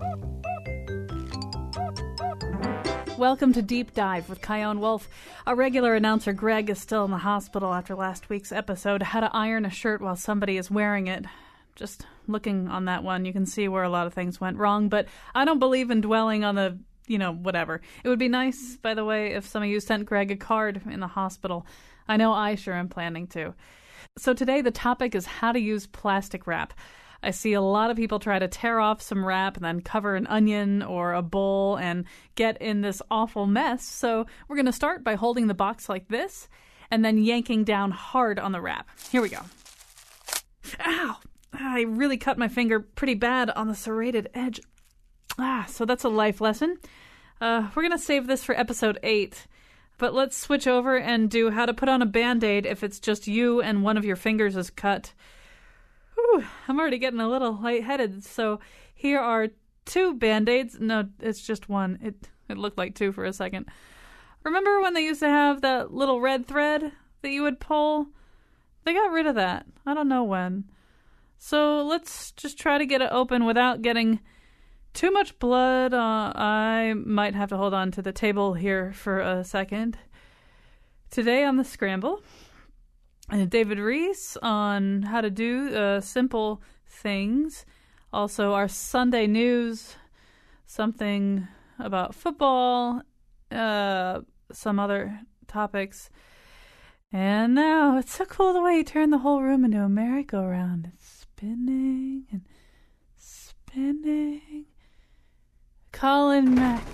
Welcome to Deep Dive with Chion Wolf. Our regular announcer Greg is still in the hospital after last week's episode, How to Iron a Shirt While Somebody is Wearing It. Just looking on that one, you can see where a lot of things went wrong, but I don't believe in dwelling on the, whatever. It would be nice, by the way, if some of you sent Greg a card in the hospital. I know I sure am planning to. So today the topic is how to use plastic wrap. I see a lot of people try to tear off some wrap and then cover an onion or a bowl and get in this awful mess. So we're going to start by holding the box like this and then yanking down hard on the wrap. Here we go. Ow! I really cut my finger pretty bad on the serrated edge. So that's a life lesson. We're going to save this for episode 8. But let's switch over and do how to put on a Band-Aid if it's just you and one of your fingers is cut. Whew, I'm already getting a little lightheaded. So here are 2 Band-Aids. No, it's just one. It looked like 2 for a second. Remember when they used to have that little red thread that you would pull? They got rid of that. I don't know when. So let's just try to get it open without getting too much blood. I might have to hold on to the table here for a second. Today on The Scramble, David Rees on how to do simple things. Also, our Sunday news, something about football, some other topics. And now, it's so cool the way you turn the whole room into a merry-go-round. It's spinning and spinning. Colin Mack.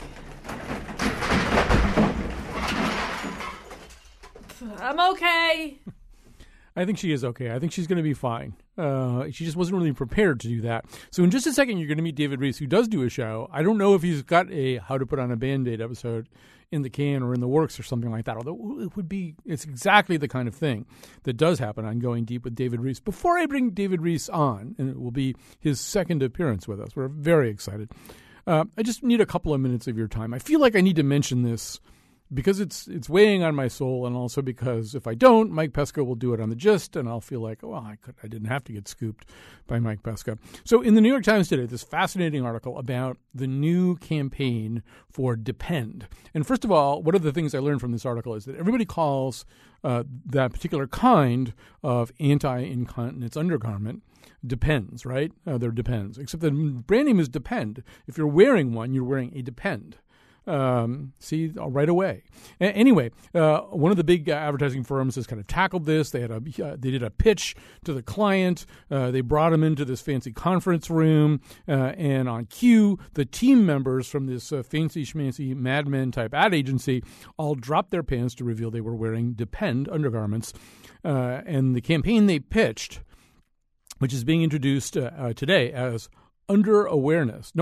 I'm okay. I think she is okay. I think she's going to be fine. She just wasn't really prepared to do that. So in just a second, you're going to meet David Rees, who does do a show. I don't know if he's got a How to Put on a Band-Aid episode in the can or in the works or something like that, although it's exactly the kind of thing that does happen on Going Deep with David Rees. Before I bring David Rees on, and it will be his second appearance with us, we're very excited. I just need a couple of minutes of your time. I feel like I need to mention this because it's weighing on my soul, and also because if I don't, Mike Pesca will do it on The Gist, and I'll feel like, well, I didn't have to get scooped by Mike Pesca. So in the New York Times today, this fascinating article about the new campaign for Depend. And first of all, one of the things I learned from this article is that everybody calls that particular kind of anti-incontinence undergarment Depends, right? They're Depends, except the brand name is Depend. If you're wearing one, you're wearing a Depend. See, right away. Anyway, one of the big advertising firms has kind of tackled this. They did a pitch to the client. They brought him into this fancy conference room, and on cue, the team members from this fancy schmancy Mad Men type ad agency all dropped their pants to reveal they were wearing Depend undergarments. And the campaign they pitched, which is being introduced today as underawareness,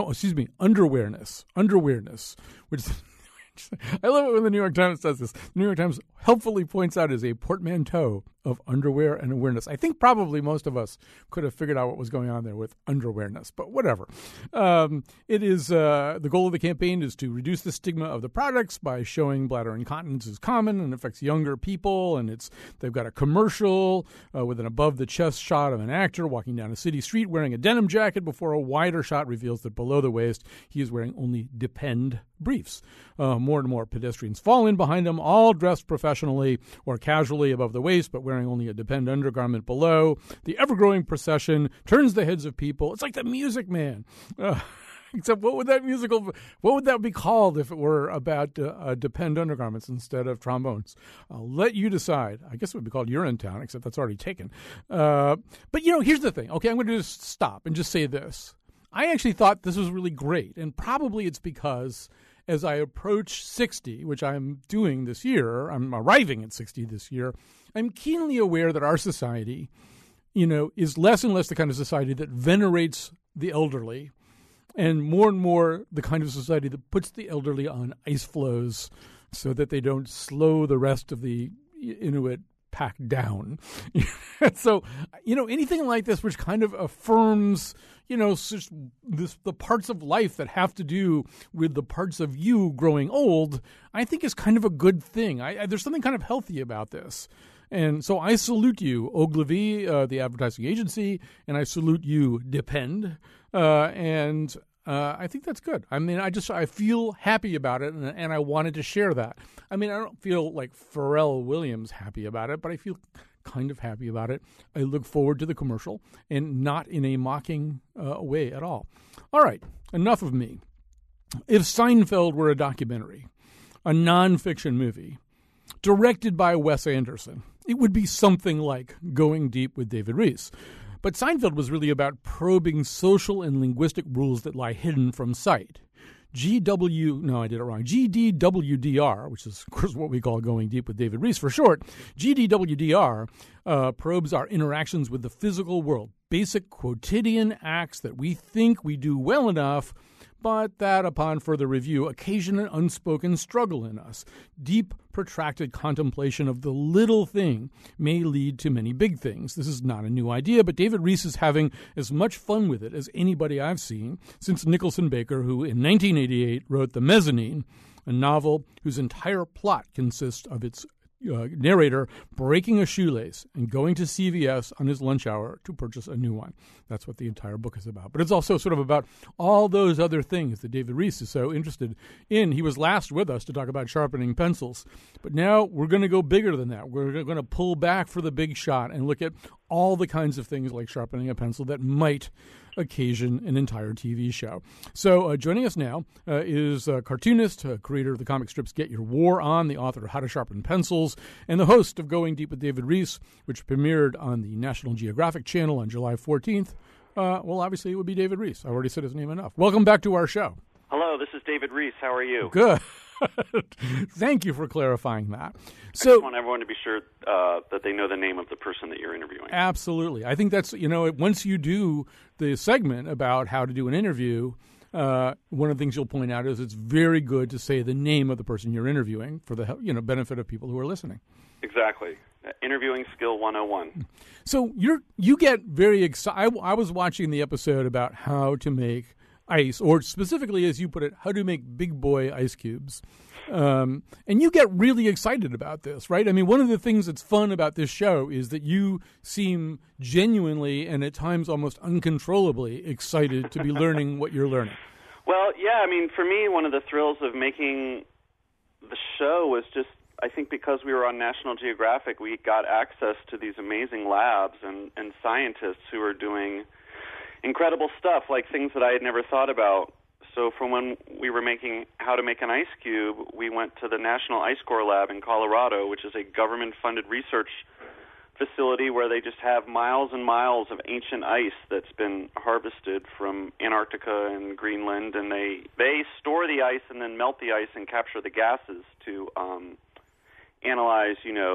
which I love it when the New York Times does this. The New York Times helpfully points out as a portmanteau of underwear and awareness. I think probably most of us could have figured out what was going on there with underawareness, but whatever. It is the goal of the campaign is to reduce the stigma of the products by showing bladder incontinence is common and affects younger people. And they've got a commercial with an above-the-chest shot of an actor walking down a city street wearing a denim jacket before a wider shot reveals that below the waist he is wearing only Depend briefs. More and more pedestrians fall in behind him, all dressed professionally or casually above the waist, but wearing only a Depend undergarment below. The ever-growing procession turns the heads of people. It's like the Music Man. Except what would that be called if it were about Depend undergarments instead of trombones? I'll let you decide. I guess it would be called Urinetown, except that's already taken. But, here's the thing. Okay, I'm going to just stop and just say this. I actually thought this was really great, and probably it's because as I approach 60, which I'm doing this year, I'm arriving at 60 this year, I'm keenly aware that our society, is less and less the kind of society that venerates the elderly and more the kind of society that puts the elderly on ice floes so that they don't slow the rest of the Inuit pack down. So, anything like this which kind of affirms, the parts of life that have to do with the parts of you growing old, I think is kind of a good thing. There's something kind of healthy about this. And so I salute you, Ogilvy, the advertising agency, and I salute you, Depend. And I think that's good. I mean, I feel happy about it, and I wanted to share that. I mean, I don't feel like Pharrell Williams happy about it, but I feel kind of happy about it. I look forward to the commercial, and not in a mocking way at all. All right, enough of me. If Seinfeld were a documentary, a nonfiction movie, directed by Wes Anderson, it would be something like Going Deep with David Rees. But Seinfeld was really about probing social and linguistic rules that lie hidden from sight. GDWDR, which is, of course, what we call Going Deep with David Rees for short, GDWDR probes our interactions with the physical world, basic quotidian acts that we think we do well enough, but that, upon further review, occasion an unspoken struggle in us. Deep, protracted contemplation of the little thing may lead to many big things. This is not a new idea, but David Rees is having as much fun with it as anybody I've seen since Nicholson Baker, who in 1988 wrote The Mezzanine, a novel whose entire plot consists of its narrator breaking a shoelace and going to CVS on his lunch hour to purchase a new one. That's what the entire book is about. But it's also sort of about all those other things that David Rees is so interested in. He was last with us to talk about sharpening pencils. But now we're going to go bigger than that. We're going to pull back for the big shot and look at all the kinds of things like sharpening a pencil that might occasion an entire TV show. So joining us now is a cartoonist, creator of the comic strips Get Your War On, the author of How to Sharpen Pencils, and the host of Going Deep with David Rees, which premiered on the National Geographic Channel on July 14th. Well, obviously, it would be David Rees. I already said his name enough. Welcome back to our show. Hello, this is David Rees. How are you? Good. Thank you for clarifying that. I just want everyone to be sure that they know the name of the person that you're interviewing. Absolutely. I think that's, once you do the segment about how to do an interview, one of the things you'll point out is it's very good to say the name of the person you're interviewing for the benefit of people who are listening. Exactly. Interviewing skill 101. So you get very excited. I was watching the episode about how to make ice, or specifically, as you put it, how to make big boy ice cubes. And you get really excited about this, right? I mean, one of the things that's fun about this show is that you seem genuinely and at times almost uncontrollably excited to be learning what you're learning. Well, yeah, I mean, for me, one of the thrills of making the show was just, I think because we were on National Geographic, we got access to these amazing labs and scientists who are doing incredible stuff, like things that I had never thought about. So from when we were making How to Make an Ice Cube, we went to the National Ice Core Lab in Colorado, which is a government-funded research facility where they just have miles and miles of ancient ice that's been harvested from Antarctica and Greenland, and they store the ice and then melt the ice and capture the gases to analyze,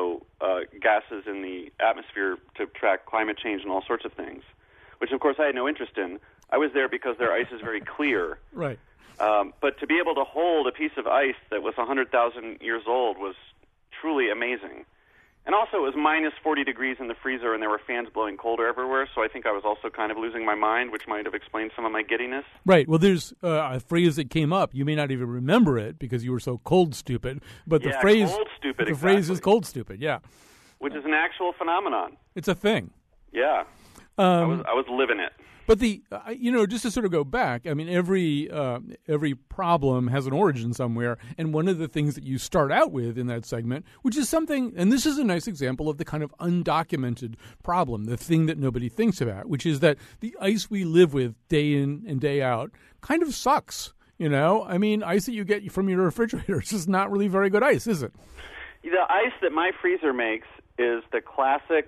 gases in the atmosphere to track climate change and all sorts of things, which, of course, I had no interest in. I was there because their ice is very clear. Right. But to be able to hold a piece of ice that was 100,000 years old was truly amazing. And also, it was minus 40 degrees in the freezer, and there were fans blowing colder everywhere, so I think I was also kind of losing my mind, which might have explained some of my giddiness. Right. Well, there's a phrase that came up. You may not even remember it because you were so cold stupid, but the phrase cold stupid, the phrase is cold stupid, yeah. Which is an actual phenomenon. It's a thing. Yeah. I was living it. But just to sort of go back, I mean, every problem has an origin somewhere, and one of the things that you start out with in that segment, which is something, and this is a nice example of the kind of undocumented problem, the thing that nobody thinks about, which is that the ice we live with day in and day out kind of sucks. I mean, ice that you get from your refrigerator is just not really very good ice, is it? The ice that my freezer makes is the classic.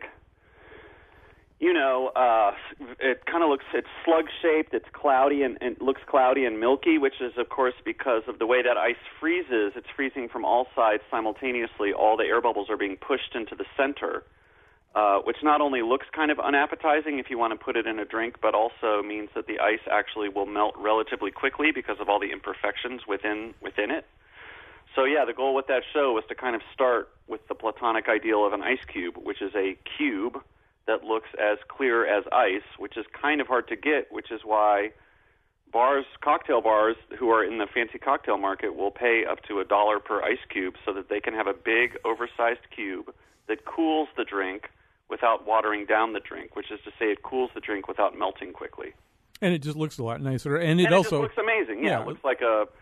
It kind of it's slug-shaped, it's cloudy, and it looks cloudy and milky, which is, of course, because of the way that ice freezes. It's freezing from all sides simultaneously. All the air bubbles are being pushed into the center, which not only looks kind of unappetizing if you want to put it in a drink, but also means that the ice actually will melt relatively quickly because of all the imperfections within it. So, yeah, the goal with that show was to kind of start with the Platonic ideal of an ice cube, which is a cube that looks as clear as ice, which is kind of hard to get, which is why cocktail bars who are in the fancy cocktail market will pay up to $1 per ice cube so that they can have a big, oversized cube that cools the drink without watering down the drink, which is to say it cools the drink without melting quickly. And it just looks a lot nicer, and it also also just looks amazing. Yeah, it looks like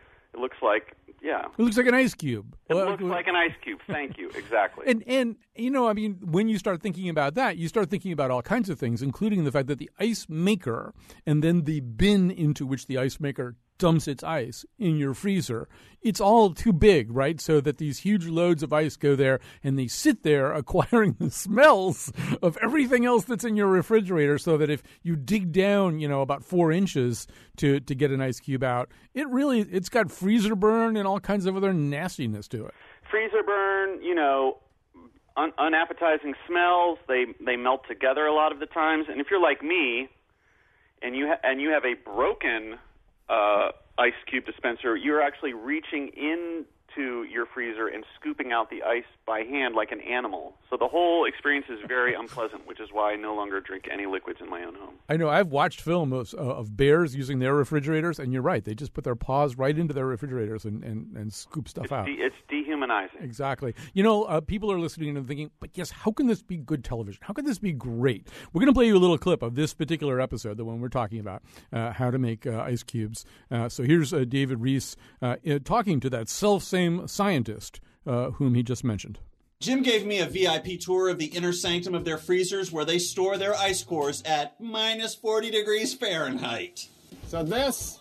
an ice cube. It looks like an ice cube. Thank you. Exactly. And you know, I mean, when you start thinking about that, you start thinking about all kinds of things, including the fact that the ice maker and then the bin into which the ice maker dumps its ice in your freezer, it's all too big, right? So that these huge loads of ice go there and they sit there acquiring the smells of everything else that's in your refrigerator, so that if you dig down, you know, about 4 inches to get an ice cube out, it's got freezer burn and all kinds of other nastiness to it. Freezer burn, you know, unappetizing smells, they melt together a lot of the times. And if you're like me and you have a broken ice cube dispenser, you're actually reaching into your freezer and scooping out the ice by hand like an animal. So the whole experience is very unpleasant, which is why I no longer drink any liquids in my own home. I know. I've watched film of bears using their refrigerators, and you're right. They just put their paws right into their refrigerators and scoop stuff out. It's dehumanizing. Exactly. You know, people are listening and thinking, but yes, how can this be good television? How can this be great? We're going to play you a little clip of this particular episode, the one we're talking about, how to make ice cubes. So here's David Rees talking to that self-same scientist whom he just mentioned. Jim gave me a VIP tour of the inner sanctum of their freezers where they store their ice cores at minus 40 degrees Fahrenheit. So this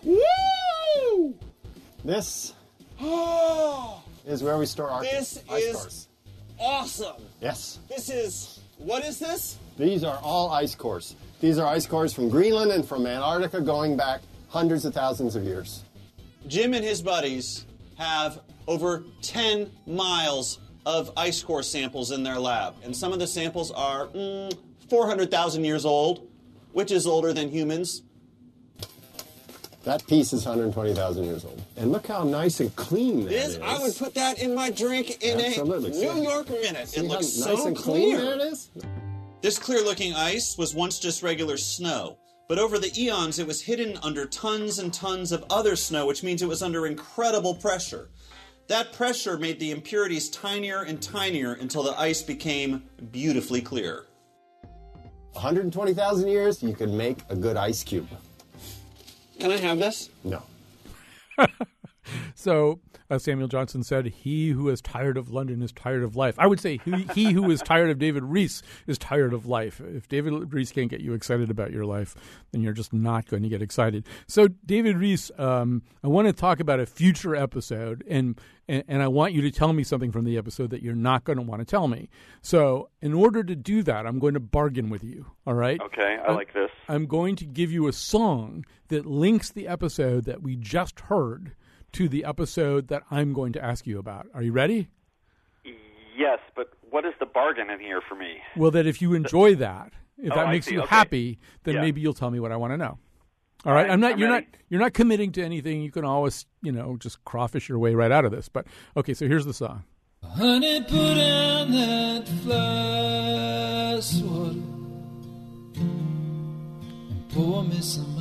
is where we store our ice cores. Awesome. Yes. What is this? These are all ice cores. These are ice cores from Greenland and from Antarctica going back hundreds of thousands of years. Jim and his buddies have over 10 miles of ice core samples in their lab. And some of the samples are 400,000 years old, which is older than humans. That piece is 120,000 years old. And look how nice and clean that is. I would put that in my drink in Absolutely. a New York minute. It looks so nice and clear. clean that is. This clear-looking ice was once just regular snow. But over the eons, it was hidden under tons and tons of other snow, which means it was under incredible pressure. That pressure made the impurities tinier and tinier until the ice became beautifully clear. 120,000 years, you can make a good ice cube. Can I have this? No. So Samuel Johnson said, "He who is tired of London is tired of life." I would say he who is tired of David Rees is tired of life. If David Rees can't get you excited about your life, then you're just not going to get excited. So, David Rees, I want to talk about a future episode, and I want you to tell me something from the episode that you're not going to want to tell me. So, in order to do that, I'm going to bargain with you, all right? Okay, I like this. I'm going to give you a song that links the episode that we just heard to the episode that I'm going to ask you about. Are you ready? Yes, but what is the bargain in here for me? Well, that if you enjoy that, if that makes you happy, then Yeah. maybe you'll tell me what I want to know. All right? You're not committing to anything. You can always, just crawfish your way right out of this. But okay, so here's the song. Honey, put down that fly swatter and pour me some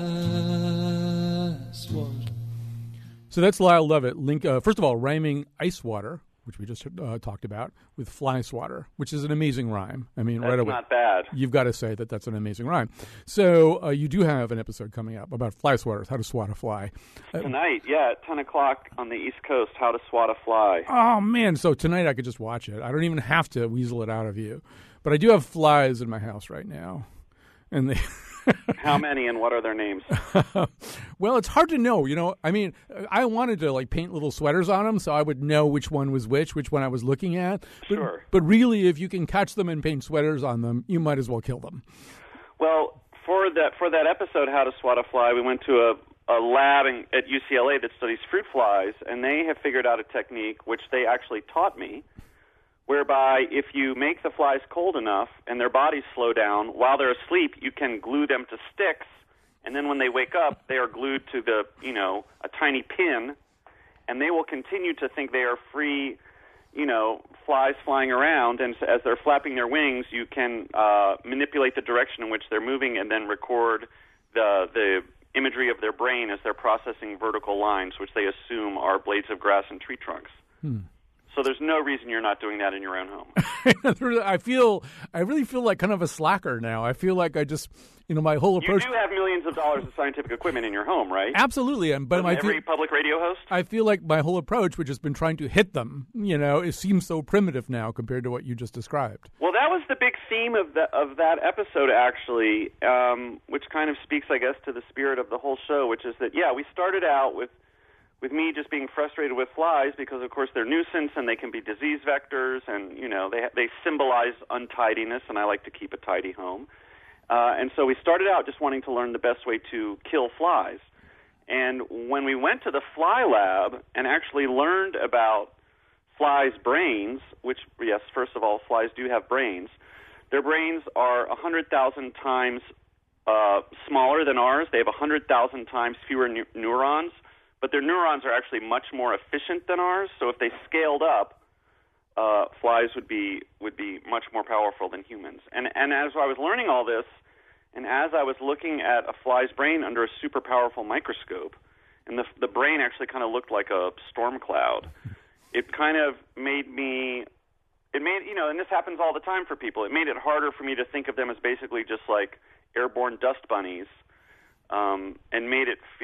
ice water. So that's Lyle Lovett. First of all, rhyming ice water, which we just talked about, with fly swatter, which is an amazing rhyme. I mean, That's right away. not bad. You've got to say that that's an amazing rhyme. So you do have an episode coming up about fly swatters, how to swat a fly. Tonight, at 10 o'clock on the East Coast, How to Swat a Fly. Oh, man. So tonight I could just watch it. I don't even have to weasel it out of you. But I do have flies in my house right now. And they... How many and what are their names? Well, it's hard to know. I mean, I wanted to paint little sweaters on them so I would know which one was which one I was looking at. Sure. But really, if you can catch them and paint sweaters on them, you might as well kill them. Well, for that episode, How to Swat a Fly, we went to a lab at UCLA that studies fruit flies, and they have figured out a technique, which they actually taught me, whereby if you make the flies cold enough and their bodies slow down, while they're asleep, you can glue them to sticks, and then when they wake up, they are glued to a tiny pin, and they will continue to think they are free, flies flying around, and as they're flapping their wings, you can manipulate the direction in which they're moving and then record the imagery of their brain as they're processing vertical lines, which they assume are blades of grass and tree trunks. So there's no reason you're not doing that in your own home. I really feel like kind of a slacker now. I feel like I just, my whole approach. You do have millions millions of dollars of scientific equipment in your home, right? Absolutely. But every public radio host? I feel like my whole approach, which has been trying to hit them, it seems so primitive now compared to what you just described. Well, that was the big theme of that episode, actually, which kind of speaks, I guess, to the spirit of the whole show, which is that, we started out with me just being frustrated with flies because, of course, they're nuisance and they can be disease vectors and, they symbolize untidiness, and I like to keep a tidy home. And so we started out just wanting to learn the best way to kill flies. And when we went to the fly lab and actually learned about flies' brains, which, yes, first of all, flies do have brains, their brains are 100,000 times smaller than ours. They have 100,000 times fewer neurons. But their neurons are actually much more efficient than ours. So if they scaled up, flies would be much more powerful than humans. And as I was learning all this, and as I was looking at a fly's brain under a super powerful microscope, and the brain actually kind of looked like a storm cloud, it kind of made me. It made and this happens all the time for people. It made it harder for me to think of them as basically just like airborne dust bunnies. And made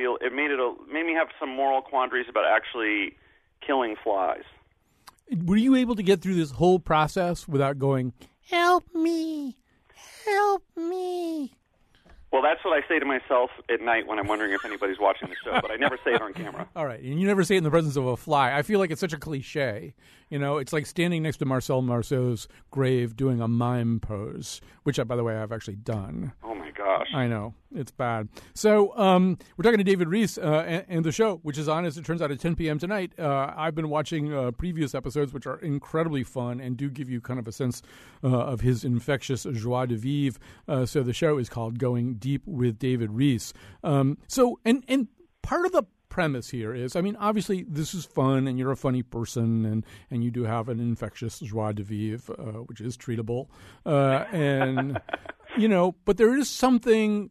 me have some moral quandaries about actually killing flies. Were you able to get through this whole process without going, "Help me, help me"? Well, that's what I say to myself at night when I'm wondering if anybody's watching the show, but I never say it on camera. All right, and you never say it in the presence of a fly. I feel like it's such a cliche. It's like standing next to Marcel Marceau's grave doing a mime pose, which, by the way, I've actually done. Oh, my gosh. I know. It's bad. So we're talking to David Rees and the show, which is on, as it turns out, at 10 p.m. tonight. I've been watching previous episodes, which are incredibly fun and do give you kind of a sense of his infectious joie de vivre. So the show is called Going Deep with David Rees. So part of the premise here is, obviously this is fun and you're a funny person and you do have an infectious joie de vivre, which is treatable. But there is something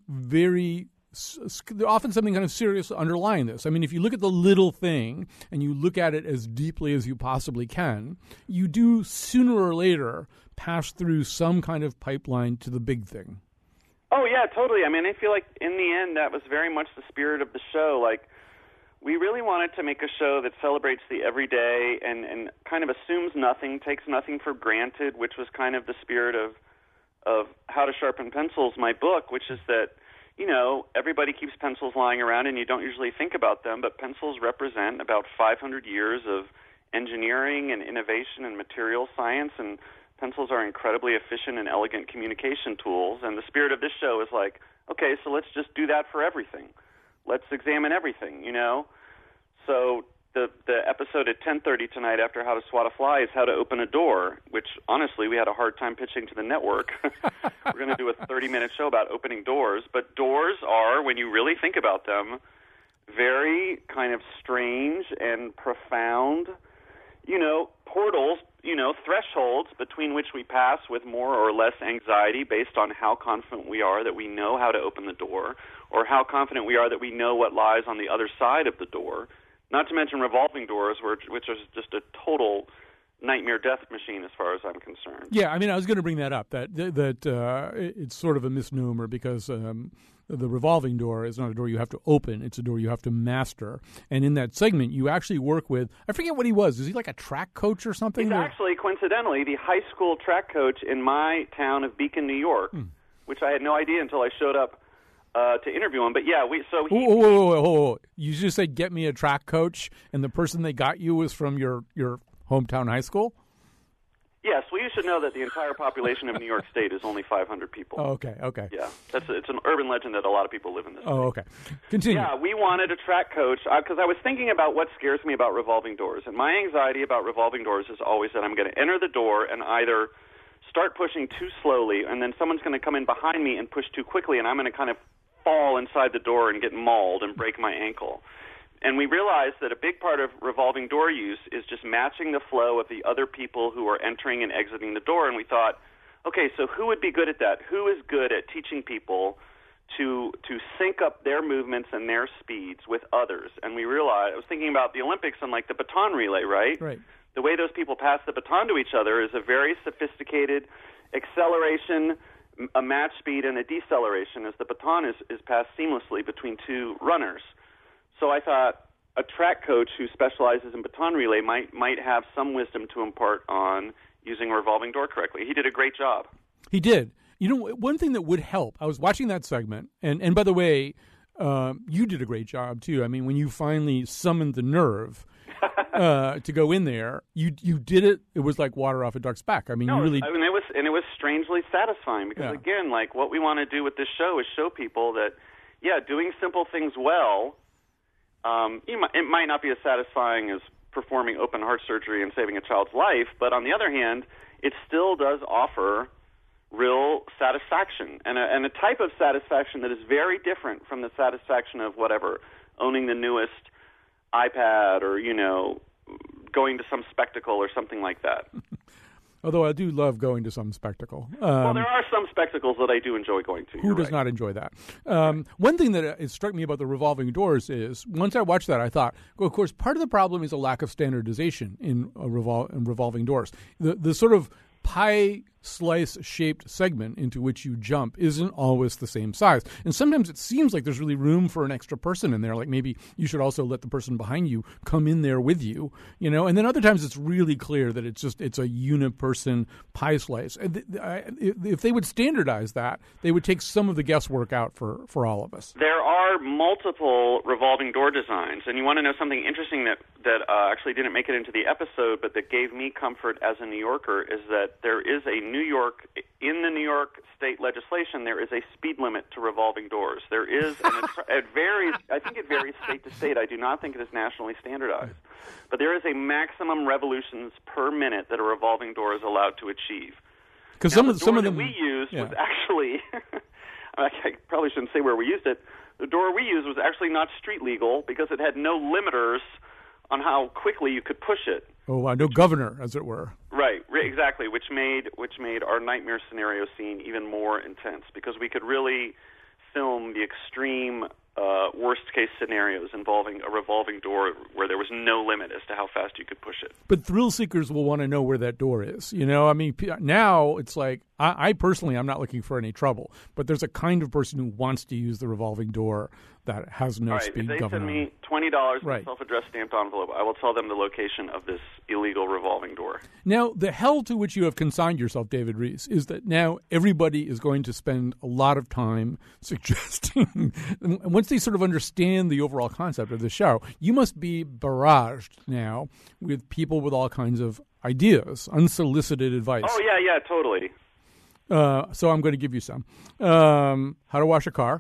often something kind of serious underlying this. If you look at the little thing and you look at it as deeply as you possibly can, you do sooner or later pass through some kind of pipeline to the big thing. Oh, yeah, totally. I feel like in the end that was very much the spirit of the show. Like, we really wanted to make a show that celebrates the everyday and kind of assumes nothing, takes nothing for granted, which was kind of the spirit of How to Sharpen Pencils, my book, which is that, everybody keeps pencils lying around and you don't usually think about them, but pencils represent about 500 years of engineering and innovation and material science, and pencils are incredibly efficient and elegant communication tools. And the spirit of this show is like, okay, so let's just do that for everything. Let's examine everything, So the episode at 10:30 tonight after How to Swat a Fly is How to Open a Door, which honestly we had a hard time pitching to the network. We're going to do a 30-minute show about opening doors, but doors are, when you really think about them, very kind of strange and profound, portals, thresholds between which we pass with more or less anxiety based on how confident we are that we know how to open the door, or how confident we are that we know what lies on the other side of the door. Not to mention revolving doors, which is just a total nightmare death machine as far as I'm concerned. Yeah, I was going to bring that up, that it's sort of a misnomer because the revolving door is not a door you have to open. It's a door you have to master. And in that segment, you actually work with, I forget what he was. Is he like a track coach or something? He's actually, coincidentally, the high school track coach in my town of Beacon, New York, which I had no idea until I showed up to interview him. But yeah, Whoa. You just said, get me a track coach, and the person they got you was from your hometown high school? Yes, well, you should know that the entire population of New York State is only 500 people. Oh, okay. Yeah, it's an urban legend that a lot of people live in this state. Oh, okay. Continue. Yeah, we wanted a track coach because I was thinking about what scares me about revolving doors. And my anxiety about revolving doors is always that I'm going to enter the door and either start pushing too slowly, and then someone's going to come in behind me and push too quickly, and I'm going to kind of fall inside the door and get mauled and break my ankle. And we realized that a big part of revolving door use is just matching the flow of the other people who are entering and exiting the door. And we thought, okay, so who would be good at that? Who is good at teaching people to sync up their movements and their speeds with others? And we realized, I was thinking about the Olympics and like the baton relay, right? Right. The way those people pass the baton to each other is a very sophisticated acceleration, a match speed and a deceleration as the baton is passed seamlessly between two runners. So I thought a track coach who specializes in baton relay might have some wisdom to impart on using a revolving door correctly. He did a great job. He did. You know, one thing that would help, I was watching that segment, and by the way, you did a great job, too. I mean, when you finally summoned the nerve to go in there, you did it. It was like water off a duck's back. I mean, you really... it was strangely satisfying because, again, like what we want to do with this show is show people that, doing simple things well, it might not be as satisfying as performing open heart surgery and saving a child's life, but on the other hand, it still does offer real satisfaction and a type of satisfaction that is very different from the satisfaction of whatever, owning the newest iPad or, going to some spectacle or something like that. Although I do love going to some spectacle. Well, there are some spectacles that I do enjoy going to. Who does not enjoy that? One thing that it struck me about the revolving doors is, once I watched that, I thought, well, of course, part of the problem is a lack of standardization in revolving doors. The sort of pie slice-shaped segment into which you jump isn't always the same size. And sometimes it seems like there's really room for an extra person in there. Like maybe you should also let the person behind you come in there with you, And then other times it's really clear that it's a uniperson pie slice. If they would standardize that, they would take some of the guesswork out for all of us. There are multiple revolving door designs. And you want to know something interesting that actually didn't make it into the episode, but that gave me comfort as a New Yorker, is that there is in the New York state legislation, there is a speed limit to revolving doors. There is, and it varies. I think it varies state to state. I do not think it is nationally standardized. But there is a maximum revolutions per minute that a revolving door is allowed to achieve. Because some of them we used was actually, I probably shouldn't say where we used it. The door we used was actually not street legal because it had no limiters on how quickly you could push it. Oh, no governor, as it were. Right, exactly, which made our nightmare scenario scene even more intense because we could really film the extreme worst-case scenarios involving a revolving door where there was no limit as to how fast you could push it. But thrill seekers will want to know where that door is. I mean, now it's like, I personally, I'm not looking for any trouble, but there's a kind of person who wants to use the revolving door that has no speed governor. If they send me $20 in a self-addressed stamped envelope, I will tell them the location of this illegal revolving door. Now, the hell to which you have consigned yourself, David Rees, is that now everybody is going to spend a lot of time suggesting, once they sort of understand the overall concept of the show, you must be barraged now with people with all kinds of ideas, unsolicited advice. Oh, yeah, totally. So I'm going to give you some. How to wash a car.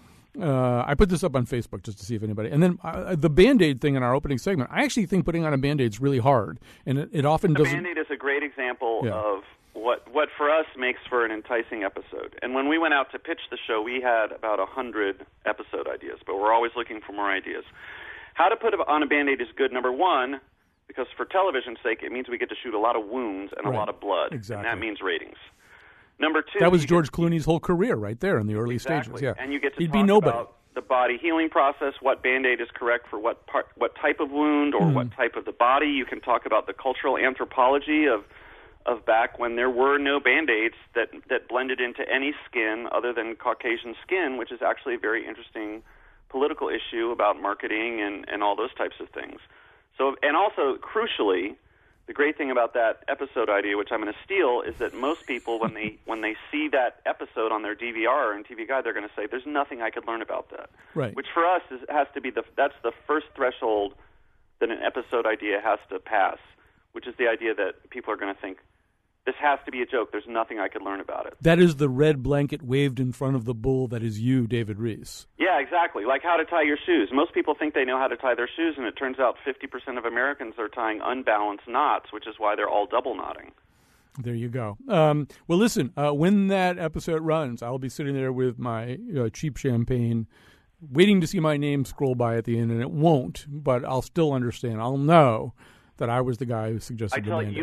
I put this up on Facebook just to see if anybody... And then the Band-Aid thing in our opening segment, I actually think putting on a Band-Aid is really hard. And it often doesn't... The Band-Aid is a great example of what for us makes for an enticing episode. And when we went out to pitch the show, we had about 100 episode ideas, but we're always looking for more ideas. How to put on a Band-Aid is good, number one, because for television's sake, it means we get to shoot a lot of wounds and a lot of blood. Exactly. And that means ratings. Number two, that was George Clooney's whole career right there in the early stages. Yeah, and you get to He'd talk be nobody. About the body healing process, what Band-Aid is correct for what type of wound or what type of the body. You can talk about the cultural anthropology of back when there were no Band-Aids that blended into any skin other than Caucasian skin, which is actually a very interesting political issue about marketing and all those types of things. So, and also, crucially, the great thing about that episode idea, which I'm going to steal, is that most people, when they see that episode on their DVR and TV Guide, they're going to say, "There's nothing I could learn about that." Right. Which for us has to be that's the first threshold that an episode idea has to pass, which is the idea that people are going to think, "This has to be a joke. There's nothing I could learn about it." That is the red blanket waved in front of the bull that is you, David Rees. Yeah, exactly. Like how to tie your shoes. Most people think they know how to tie their shoes, and it turns out 50% of Americans are tying unbalanced knots, which is why they're all double knotting. There you go. Well, listen, when that episode runs, I'll be sitting there with my cheap champagne, waiting to see my name scroll by at the end, and it won't, but I'll still understand. I'll know that I was the guy who suggested the Band-Aid. You will be the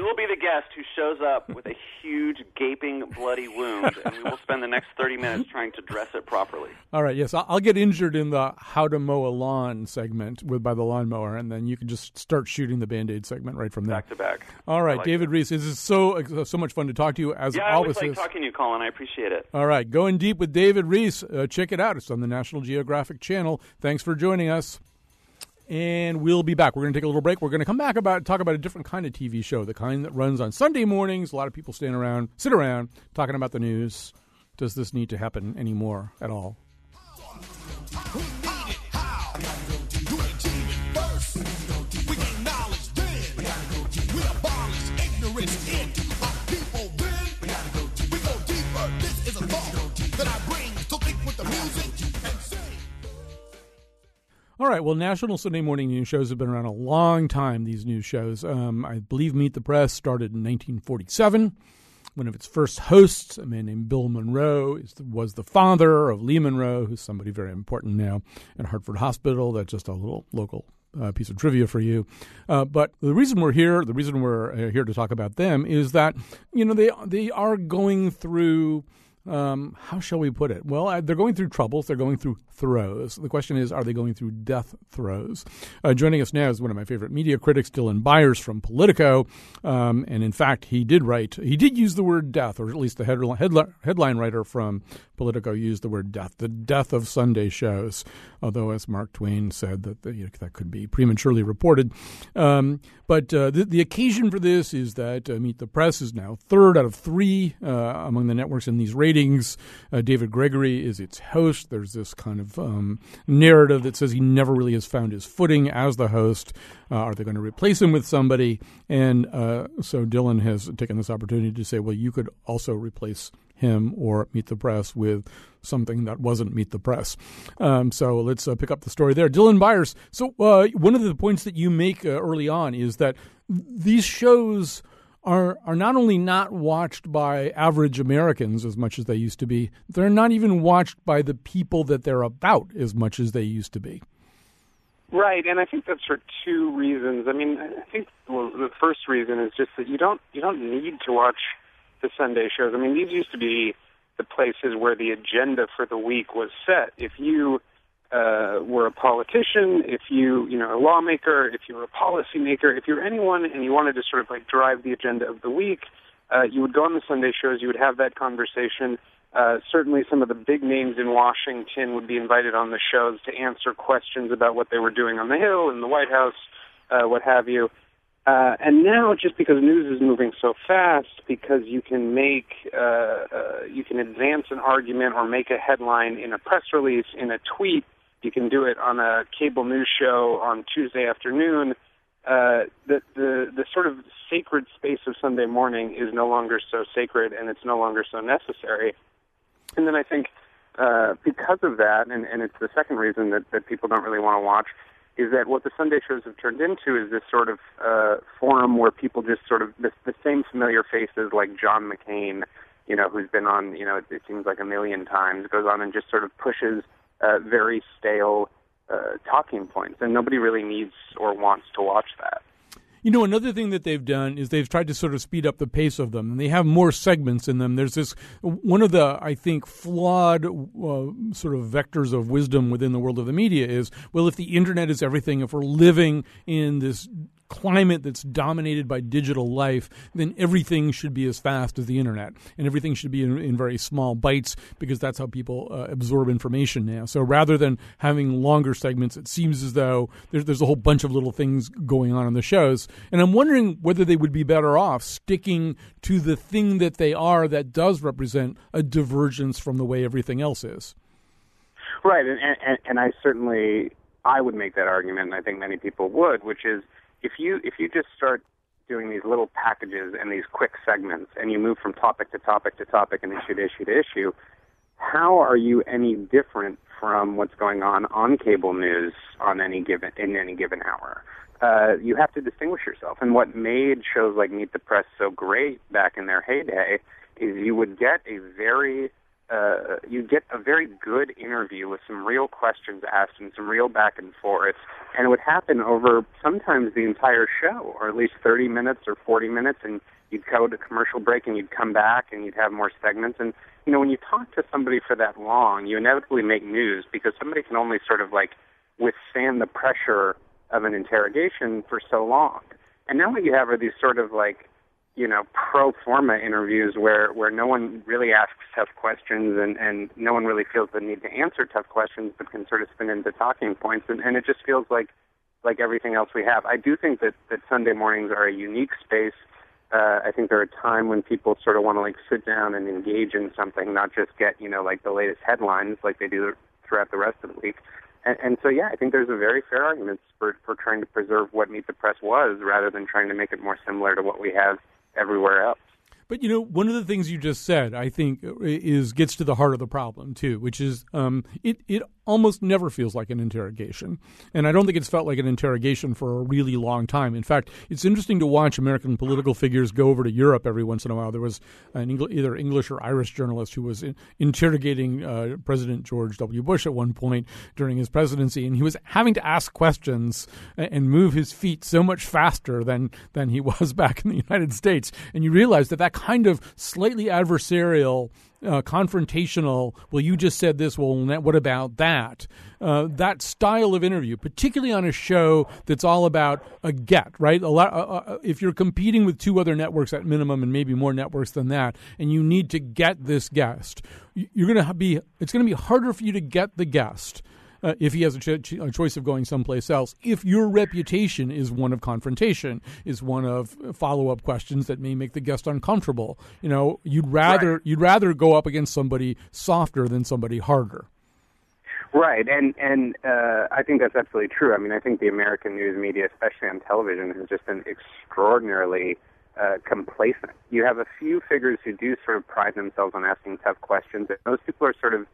guest who shows up with a huge, gaping, bloody wound, and we will spend the next 30 minutes trying to dress it properly. All right, yes, I'll get injured in the how to mow a lawn segment by the lawnmower, and then you can just start shooting the Band-Aid segment right from there. Back to back. All right, David Rees, this is so much fun to talk to you, as I always. always like talking to you, Colin. I appreciate it. All right, Going Deep with David Rees. Check it out. It's on the National Geographic Channel. Thanks for joining us. And we'll be back. We're going to take a little break. We're going to come back talk about a different kind of TV show, the kind that runs on Sunday mornings. A lot of people sit around, talking about the news. Does this need to happen anymore at all? All right, well, national Sunday morning news shows have been around a long time, these news shows. I believe Meet the Press started in 1947. One of its first hosts, a man named Bill Monroe, was the father of Lee Monroe, who's somebody very important now at Hartford Hospital. That's just a little local piece of trivia for you. But the reason we're here to talk about them is that, they are going through... how shall we put it? Well, they're going through troubles. They're going through throes. The question is, are they going through death throes? Joining us now is one of my favorite media critics, Dylan Byers from Politico. And in fact, he did use the word death, or at least the headline writer from Politico used the word death, the death of Sunday shows, although, as Mark Twain said, that could be prematurely reported. But the occasion for this is that Meet the Press is now third out of three among the networks in these ratings. David Gregory is its host. There's this kind of narrative that says he never really has found his footing as the host. Are they going to replace him with somebody? And so Dylan has taken this opportunity to say, well, you could also replace him or Meet the Press with something that wasn't Meet the Press. So let's pick up the story there. Dylan Byers, so one of the points that you make early on is that these shows are not only not watched by average Americans as much as they used to be, they're not even watched by the people that they're about as much as they used to be. Right, and I think that's for two reasons. I mean, I think the first reason is just that you don't need to watch the Sunday shows. I mean, these used to be the places where the agenda for the week was set. If you were a politician, if you a lawmaker, if you were a policymaker, if you were anyone and you wanted to sort of like drive the agenda of the week, you would go on the Sunday shows, you would have that conversation. Certainly some of the big names in Washington would be invited on the shows to answer questions about what they were doing on the Hill, in the White House, what have you. And now, just because news is moving so fast, because you can you can advance an argument or make a headline in a press release, in a tweet, you can do it on a cable news show on Tuesday afternoon. The sort of sacred space of Sunday morning is no longer so sacred, and it's no longer so necessary. And then I think because of that, and it's the second reason that people don't really want to watch, is that what the Sunday shows have turned into is this sort of forum where people just sort of, the same familiar faces like John McCain, who's been on, it seems like a million times, goes on and just sort of pushes very stale talking points. And nobody really needs or wants to watch that. Another thing that they've done is they've tried to sort of speed up the pace of them, and they have more segments in them. There's this, one of the, I think, flawed sort of vectors of wisdom within the world of the media is, well, if the internet is everything, if we're living in this climate that's dominated by digital life, then everything should be as fast as the internet, and everything should be in very small bites, because that's how people absorb information now. So rather than having longer segments, it seems as though there's a whole bunch of little things going on the shows. And I'm wondering whether they would be better off sticking to the thing that they are that does represent a divergence from the way everything else is. Right, and I would make that argument, and I think many people would, which is, if you just start doing these little packages and these quick segments, and you move from topic to topic to topic and issue to issue to issue, how are you any different from what's going on cable news in any given hour? You have to distinguish yourself. And what made shows like Meet the Press so great back in their heyday is you would get a very good interview with some real questions asked and some real back and forth, and it would happen over sometimes the entire show, or at least 30 minutes or 40 minutes, and you'd go to commercial break and you'd come back and you'd have more segments. And, you know, when you talk to somebody for that long, you inevitably make news because somebody can only sort of like withstand the pressure of an interrogation for so long. And now what you have are these sort of like, you know, pro forma interviews where no one really asks tough questions and no one really feels the need to answer tough questions but can sort of spin into talking points. And it just feels like everything else we have. I do think that Sunday mornings are a unique space. I think they're a time when people sort of want to like sit down and engage in something, not just get, you know, like the latest headlines like they do throughout the rest of the week. And so, yeah, I think there's a very fair argument for trying to preserve what Meet the Press was rather than trying to make it more similar to what we have everywhere else. But, you know, one of the things you just said, I think, gets to the heart of the problem, too, which is it almost never feels like an interrogation. And I don't think it's felt like an interrogation for a really long time. In fact, it's interesting to watch American political figures go over to Europe every once in a while. There was an either English or Irish journalist who was interrogating President George W. Bush at one point during his presidency, and he was having to ask questions and move his feet so much faster than he was back in the United States. And you realize that kind of slightly adversarial, confrontational, well, you just said this, well, what about that? That style of interview, particularly on a show that's all about a get, right? If you're competing with two other networks at minimum and maybe more networks than that, and you need to get this guest, it's going to be harder for you to get the guest if he has a choice of going someplace else, if your reputation is one of confrontation, is one of follow-up questions that may make the guest uncomfortable. You know, you'd rather go up against somebody softer than somebody harder. Right, and I think that's absolutely true. I mean, I think the American news media, especially on television, has just been extraordinarily complacent. You have a few figures who do sort of pride themselves on asking tough questions, and those people are sort of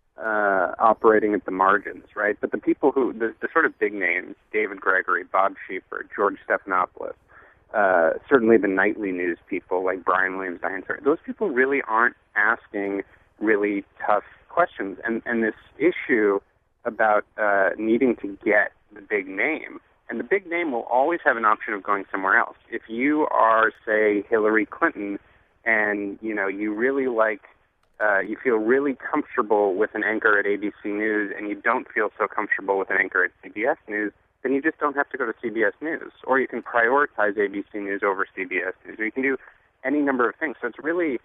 operating at the margins, right? But the people the sort of big names, David Gregory, Bob Schieffer, George Stephanopoulos, certainly the nightly news people like Brian Williams, Diane Sawyer, those people really aren't asking really tough questions. And this issue about needing to get the big name, and the big name will always have an option of going somewhere else. If you are, say, Hillary Clinton, and you really like you feel really comfortable with an anchor at ABC News and you don't feel so comfortable with an anchor at CBS News, then you just don't have to go to CBS News. Or you can prioritize ABC News over CBS News. Or you can do any number of things. So it's really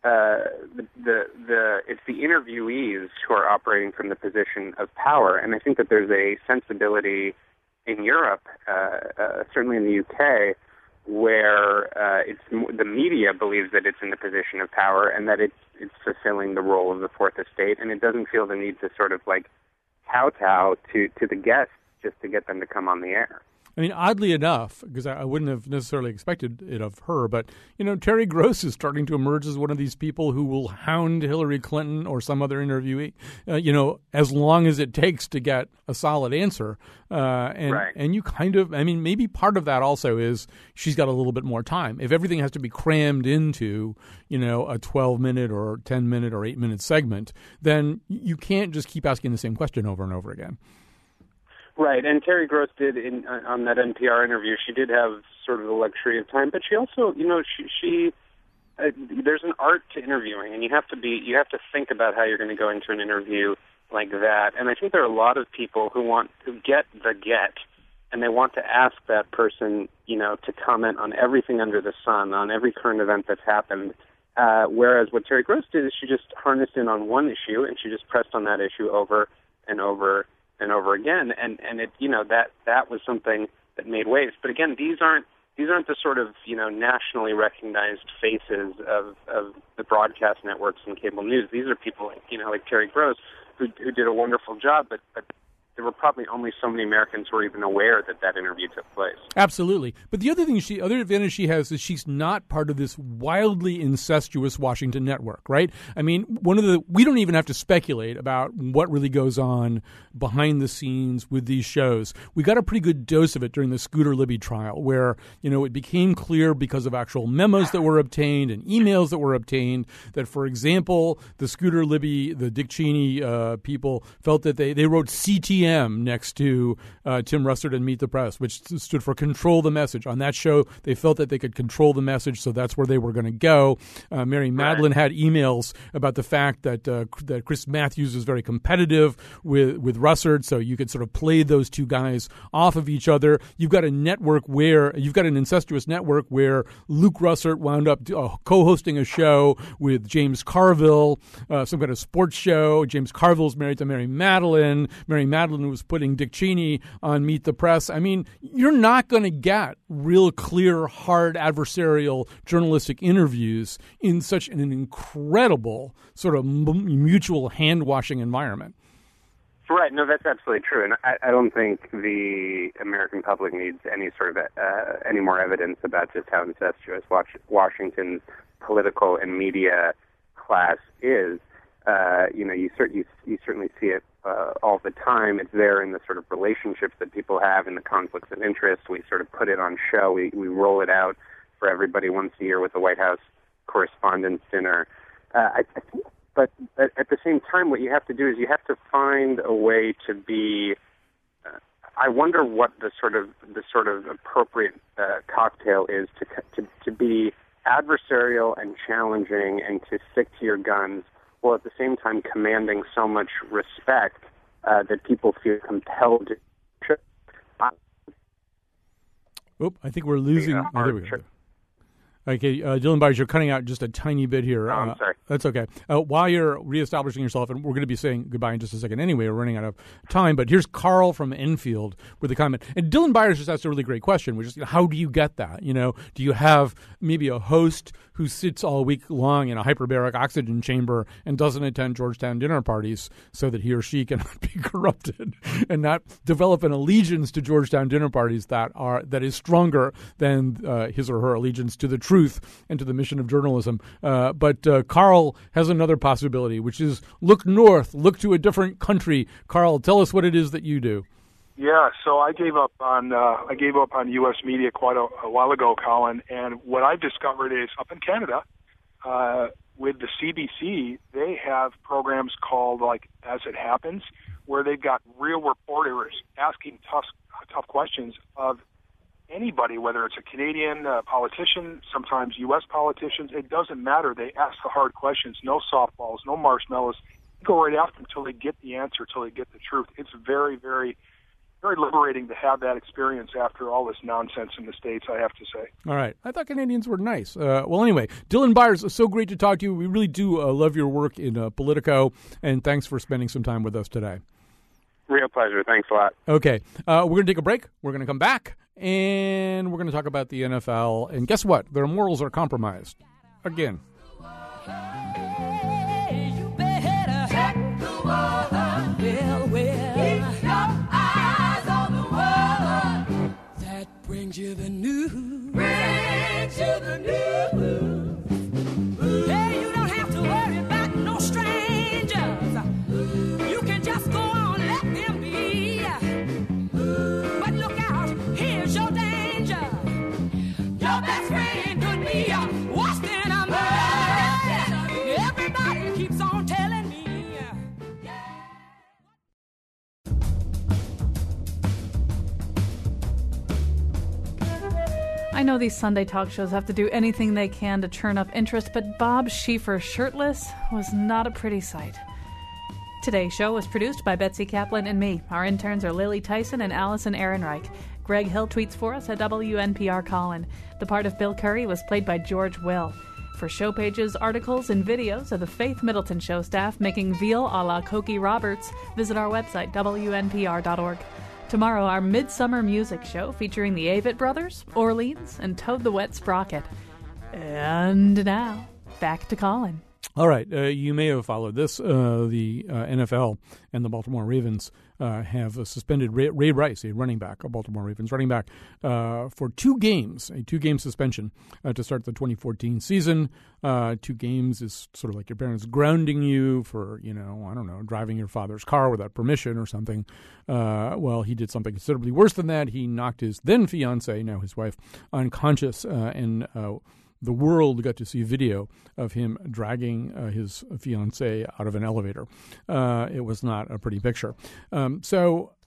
it's the interviewees who are operating from the position of power. And I think that there's a sensibility in Europe, certainly in the UK, where the media believes that it's in the position of power and that it's fulfilling the role of the fourth estate, and it doesn't feel the need to sort of like kowtow to the guests just to get them to come on the air. I mean, oddly enough, because I wouldn't have necessarily expected it of her, but, Terry Gross is starting to emerge as one of these people who will hound Hillary Clinton or some other interviewee, as long as it takes to get a solid answer. Right. And you kind of, maybe part of that also is she's got a little bit more time. If everything has to be crammed into, a 12-minute or 10-minute or 8-minute segment, then you can't just keep asking the same question over and over again. Right, and Terry Gross did on that NPR interview. She did have sort of the luxury of time, but she also, she there's an art to interviewing, and you have to think about how you're going to go into an interview like that. And I think there are a lot of people who want to get the get, and they want to ask that person, to comment on everything under the sun, on every current event that's happened. Whereas what Terry Gross did is she just harnessed in on one issue, and she just pressed on that issue over and over and over again, and it that was something that made waves. But again, these aren't the sort of nationally recognized faces of the broadcast networks and cable news. These are people like Terry Gross who did a wonderful job, but there were probably only so many Americans who were even aware that interview took place. Absolutely. But the other advantage she has is she's not part of this wildly incestuous Washington network, right? I mean, we don't even have to speculate about what really goes on behind the scenes with these shows. We got a pretty good dose of it during the Scooter Libby trial, where, it became clear because of actual memos that were obtained and emails that were obtained that, for example, the Scooter Libby, the Dick Cheney people felt that they wrote CTN CM next to Tim Russert and Meet the Press, which stood for Control the Message. On that show, they felt that they could control the message, so that's where they were going to go. Mary Madeline had emails about the fact that Chris Matthews was very competitive with Russert, so you could sort of play those two guys off of each other. You've got an incestuous network where Luke Russert wound up co-hosting a show with James Carville, some kind of sports show. James Carville's married to Mary Madeline. Mary Madeline was putting Dick Cheney on Meet the Press. I mean, you're not going to get real clear, hard, adversarial journalistic interviews in such an incredible sort of mutual hand-washing environment. Right. No, that's absolutely true. And I don't think the American public needs any sort of any more evidence about just how incestuous Washington's political and media class is. You certainly see it all the time. It's there in the sort of relationships that people have and the conflicts of interest. We sort of put it on show. We roll it out for everybody once a year with the White House Correspondents' Dinner. But at the same time, what you have to do is you have to find a way to be. I wonder what the sort of appropriate cocktail is to be adversarial and challenging and to stick to your guns, while at the same time commanding so much respect that people feel compelled to. I think we're losing. There we go. Okay, Dylan Byers, you're cutting out just a tiny bit here. I'm sorry. That's okay. While you're reestablishing yourself, and we're going to be saying goodbye in just a second anyway, we're running out of time, but here's Carl from Enfield with a comment. And Dylan Byers just asked a really great question, which is, how do you get that? Do you have maybe a host who sits all week long in a hyperbaric oxygen chamber and doesn't attend Georgetown dinner parties so that he or she cannot be corrupted and not develop an allegiance to Georgetown dinner parties that is stronger than his or her allegiance to the truth and to the mission of journalism. But Carl has another possibility, which is look north, look to a different country. Carl, tell us what it is that you do. Yeah, so I gave up on U.S. media quite a while ago, Colin, and what I've discovered is up in Canada, with the CBC, they have programs called like As It Happens, where they've got real reporters asking tough questions of anybody, whether it's a Canadian politician, sometimes U.S. politicians. It doesn't matter. They ask the hard questions. No softballs, no marshmallows. They go right after them until they get the answer, until they get the truth. It's very, very, very liberating to have that experience after all this nonsense in the States, I have to say. All right. I thought Canadians were nice. Well, anyway, Dylan Byers, so great to talk to you. We really do love your work in Politico, and thanks for spending some time with us today. Real pleasure. Thanks a lot. Okay. We're going to take a break. We're going to come back, and we're going to talk about the NFL. And guess what? Their morals are compromised. Again. Brings you the news. Brings you the news. Hey, you don't have to worry about no strangers. You can just go on, let them be. But look out, here's your danger. Your best friend could be worse than a murder. Everybody keeps on telling me. I know these Sunday talk shows have to do anything they can to churn up interest, but Bob Schieffer shirtless was not a pretty sight. Today's show was produced by Betsy Kaplan and me. Our interns are Lily Tyson and Allison Ehrenreich. Greg Hill tweets for us at WNPR Colin. The part of Bill Curry was played by George Will. For show pages, articles, and videos of the Faith Middleton Show staff making veal a la Cokie Roberts, visit our website, WNPR.org. Tomorrow, our Midsummer Music Show featuring the Avett Brothers, Orleans, and Toad the Wet Sprocket. And now, back to Colin. All right. You may have followed this. The NFL and the Baltimore Ravens have suspended Ray Rice, a running back, a Baltimore Ravens running back, for 2 games, a 2-game suspension to start the 2014 season. 2 games is sort of like your parents grounding you for, driving your father's car without permission or something. Well, he did something considerably worse than that. He knocked his then fiancée, now his wife, unconscious, and the world got to see video of him dragging his fiancée out of an elevator. It was not a pretty picture. So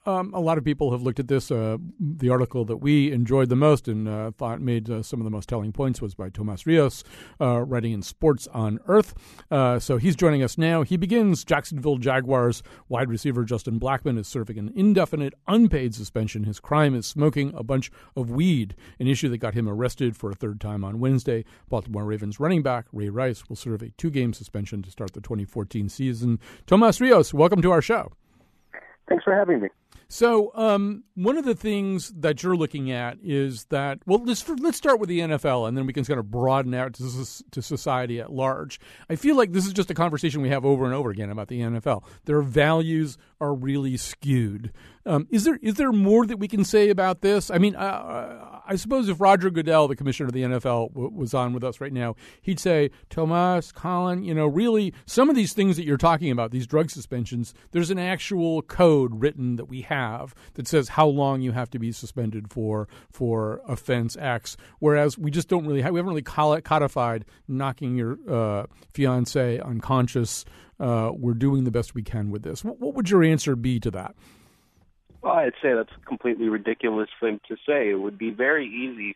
a lot of people have looked at this. The article that we enjoyed the most and thought made some of the most telling points was by Tomas Rios, writing in Sports on Earth. So he's joining us now. He begins. Jacksonville Jaguars wide receiver Justin Blackmon is serving an indefinite, unpaid suspension. His crime is smoking a bunch of weed, an issue that got him arrested for a third time on Wednesday. Baltimore Ravens running back Ray Rice will serve a 2-game suspension to start the 2014 season. Tomas Rios, welcome to our show. Thanks for having me. So one of the things that you're looking at is that, well, let's start with the NFL, and then we can kind of broaden out to society at large. I feel like this is just a conversation we have over and over again about the NFL. Their values are really skewed. Is there more that we can say about this? I mean, I suppose if Roger Goodell, the commissioner of the NFL, was on with us right now, he'd say, Tomas, Colin, really, some of these things that you're talking about, these drug suspensions, there's an actual code written that we have that says how long you have to be suspended for offense X, whereas we just don't really we haven't really codified knocking your fiance unconscious. We're doing the best we can with this. What would your answer be to that? Well, I'd say that's a completely ridiculous thing to say. It would be very easy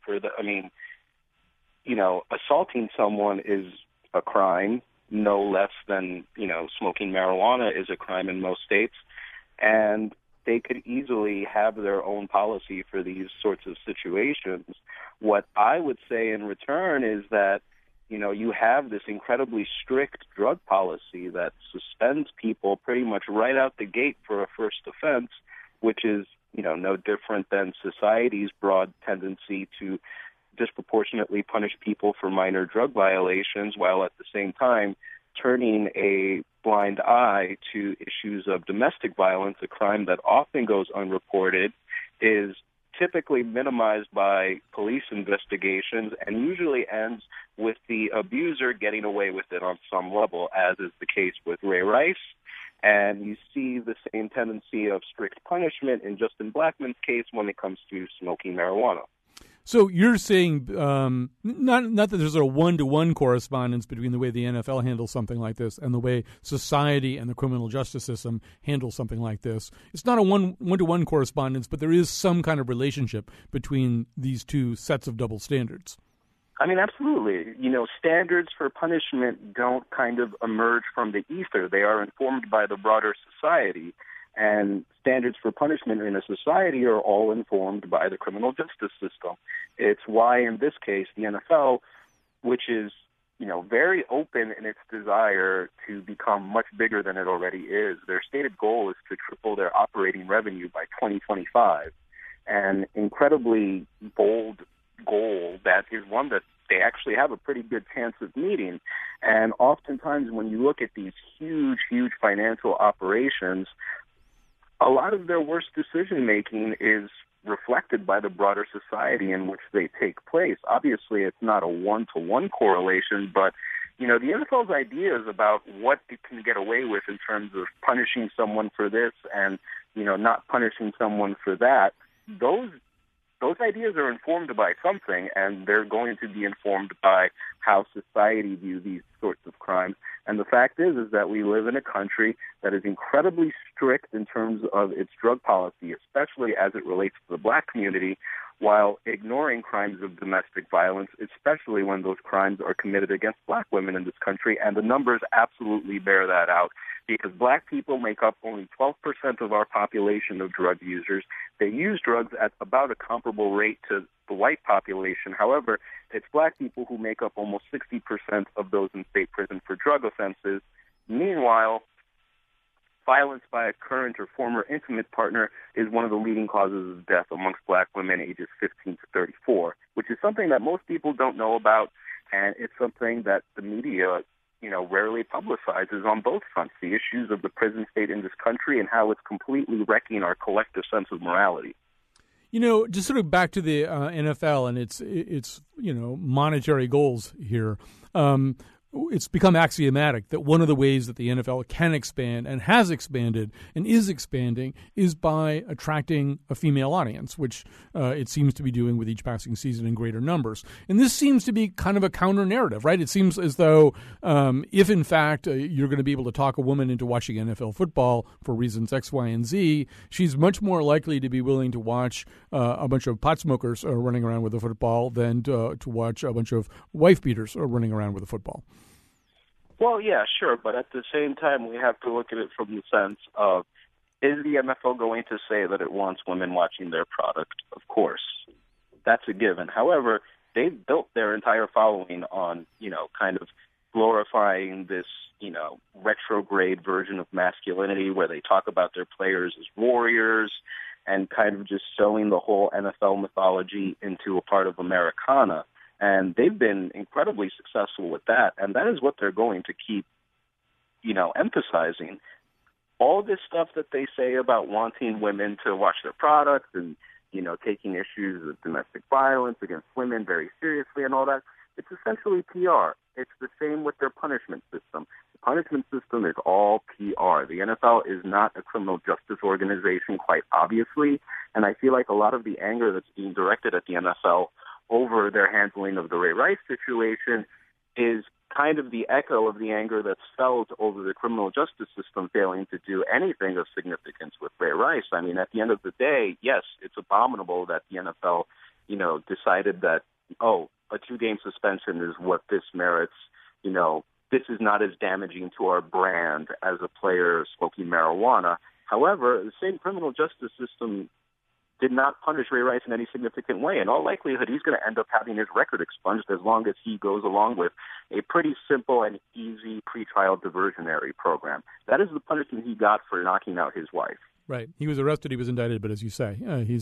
assaulting someone is a crime, no less than, smoking marijuana is a crime in most states. And they could easily have their own policy for these sorts of situations. What I would say in return is that, you have this incredibly strict drug policy that suspends people pretty much right out the gate for a first offense, which is, no different than society's broad tendency to disproportionately punish people for minor drug violations, while at the same time turning a blind eye to issues of domestic violence, a crime that often goes unreported, is typically minimized by police investigations and usually ends with the abuser getting away with it on some level, as is the case with Ray Rice. And you see the same tendency of strict punishment in Justin Blackmon's case when it comes to smoking marijuana. So you're saying not that there's a one-to-one correspondence between the way the NFL handles something like this and the way society and the criminal justice system handle something like this. It's not a one-to-one correspondence, but there is some kind of relationship between these two sets of double standards. I mean, absolutely. Standards for punishment don't kind of emerge from the ether. They are informed by the broader society. And standards for punishment in a society are all informed by the criminal justice system. It's why, in this case, the NFL, which is, very open in its desire to become much bigger than it already is, their stated goal is to triple their operating revenue by 2025. An incredibly bold goal that is one that they actually have a pretty good chance of meeting. And oftentimes when you look at these huge, huge financial operations, a lot of their worst decision-making is reflected by the broader society in which they take place. Obviously, it's not a one-to-one correlation, but, the NFL's ideas about what it can get away with in terms of punishing someone for this and, not punishing someone for that, those ideas are informed by something, and they're going to be informed by how society views these sorts of crimes. And the fact is that we live in a country that is incredibly strict in terms of its drug policy, especially as it relates to the black community, while ignoring crimes of domestic violence, especially when those crimes are committed against black women in this country. And the numbers absolutely bear that out, because black people make up only 12% of our population of drug users. They use drugs at about a comparable rate to the white population. However, it's black people who make up almost 60% of those in state prison for drug offenses. Meanwhile, violence by a current or former intimate partner is one of the leading causes of death amongst black women ages 15 to 34, which is something that most people don't know about, and it's something that the media rarely publicizes on both fronts, the issues of the prison state in this country and how it's completely wrecking our collective sense of morality. Just sort of back to the NFL and its monetary goals here. it's become axiomatic that one of the ways that the NFL can expand and has expanded and is expanding is by attracting a female audience, which it seems to be doing with each passing season in greater numbers. And this seems to be kind of a counter narrative, right? It seems as though if, in fact, you're going to be able to talk a woman into watching NFL football for reasons X, Y, and Z, she's much more likely to be willing to watch a bunch of pot smokers running around with a football than to watch a bunch of wife beaters running around with a football. Well, yeah, sure, but at the same time, we have to look at it from the sense of, is the NFL going to say that it wants women watching their product? Of course. That's a given. However, they've built their entire following on, kind of glorifying this, retrograde version of masculinity where they talk about their players as warriors and kind of just sewing the whole NFL mythology into a part of Americana. And they've been incredibly successful with that, and that is what they're going to keep, emphasizing. All this stuff that they say about wanting women to watch their products and, taking issues of domestic violence against women very seriously and all that, it's essentially PR. It's the same with their punishment system. The punishment system is all PR. The NFL is not a criminal justice organization, quite obviously, and I feel like a lot of the anger that's being directed at the NFL over their handling of the Ray Rice situation is kind of the echo of the anger that's felt over the criminal justice system failing to do anything of significance with Ray Rice. I mean, at the end of the day, yes, it's abominable that the NFL, decided that, a 2-game suspension is what this merits. This is not as damaging to our brand as a player smoking marijuana. However, the same criminal justice system did not punish Ray Rice in any significant way. In all likelihood, he's going to end up having his record expunged as long as he goes along with a pretty simple and easy pretrial diversionary program. That is the punishment he got for knocking out his wife. Right. He was arrested. He was indicted. But as you say,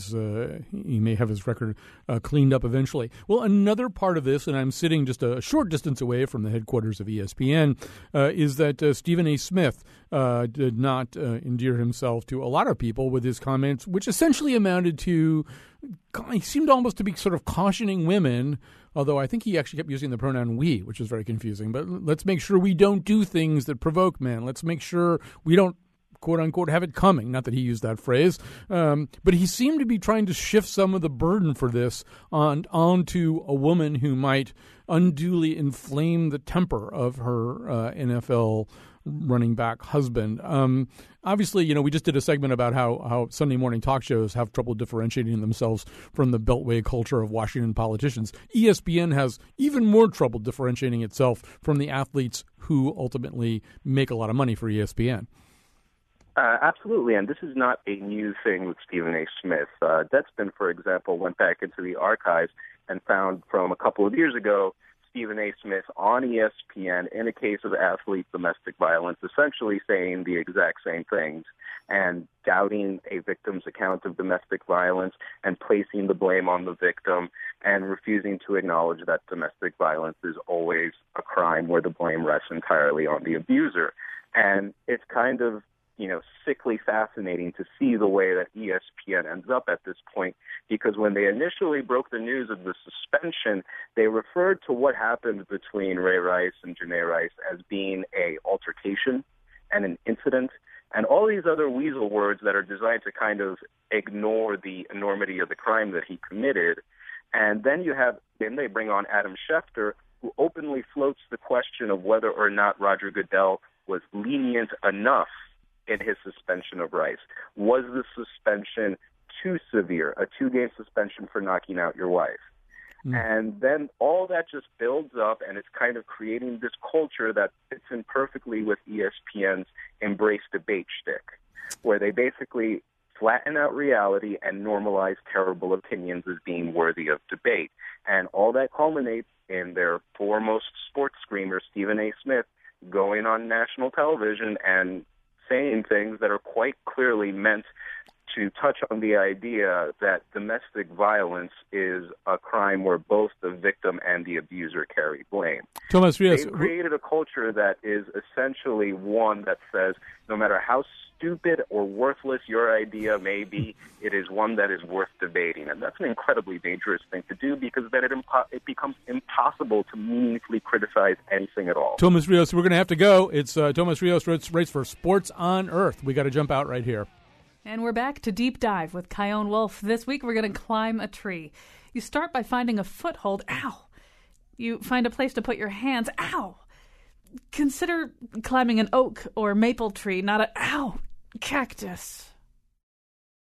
he may have his record cleaned up eventually. Well, another part of this, and I'm sitting just a short distance away from the headquarters of ESPN, is that Stephen A. Smith did not endear himself to a lot of people with his comments, which essentially amounted to, he seemed almost to be sort of cautioning women, although I think he actually kept using the pronoun we, which was very confusing. But let's make sure we don't do things that provoke men. Let's make sure we don't, quote unquote, have it coming. Not that he used that phrase, but he seemed to be trying to shift some of the burden for this onto a woman who might unduly inflame the temper of her NFL running back husband. Obviously, we just did a segment about how Sunday morning talk shows have trouble differentiating themselves from the Beltway culture of Washington politicians. ESPN has even more trouble differentiating itself from the athletes who ultimately make a lot of money for ESPN. Absolutely, and this is not a new thing with Stephen A. Smith. Deadspin, for example, went back into the archives and found from a couple of years ago Stephen A. Smith on ESPN in a case of athlete domestic violence, essentially saying the exact same things and doubting a victim's account of domestic violence and placing the blame on the victim and refusing to acknowledge that domestic violence is always a crime where the blame rests entirely on the abuser. And it's kind of sickly fascinating to see the way that ESPN ends up at this point, because when they initially broke the news of the suspension, they referred to what happened between Ray Rice and Janae Rice as being a altercation and an incident, and all these other weasel words that are designed to kind of ignore the enormity of the crime that he committed. And then they bring on Adam Schefter, who openly floats the question of whether or not Roger Goodell was lenient enough in his suspension of Rice. Was the suspension too severe, a 2-game suspension for knocking out your wife? And then all that just builds up, and it's kind of creating this culture that fits in perfectly with ESPN's embrace debate shtick, where they basically flatten out reality and normalize terrible opinions as being worthy of debate. And all that culminates in their foremost sports screamer, Stephen A. Smith, going on national television and saying things that are quite clearly meant to touch on the idea that domestic violence is a crime where both the victim and the abuser carry blame. Thomas Frias, they've created a culture that is essentially one that says no matter how stupid or worthless your idea may be, it is one that is worth debating. And that's an incredibly dangerous thing to do, because then it becomes impossible to meaningfully criticize anything at all. Tomas Rios, we're going to have to go. It's Tomas Rios writes for Sports on Earth. We got to jump out right here. And we're back to Deep Dive with Chion Wolf. This week we're going to climb a tree. You start by finding a foothold. Ow! You find a place to put your hands. Ow! Consider climbing an oak or maple tree, not a, ow, cactus.